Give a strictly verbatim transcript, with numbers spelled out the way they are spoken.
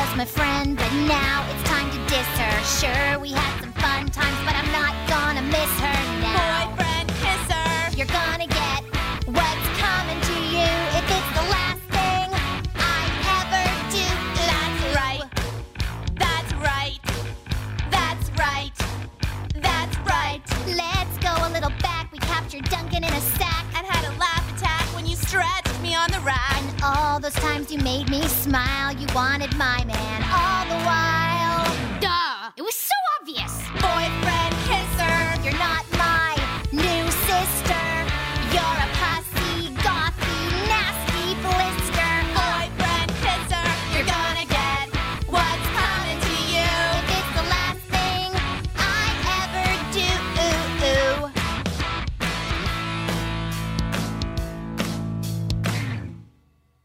was my friend, but now it's time to diss her. Sure, we had some fun times, but I'm not gonna miss her now. Boyfriend kisser. You're gonna get what's coming to you if it's the last thing I ever do. That's right. That's right. That's right. That's right. Let's go a little back. We captured Duncan in a sack And had a laugh attack when you stretched me on the rack. and all those times you made me smile. You wanted my man all the while.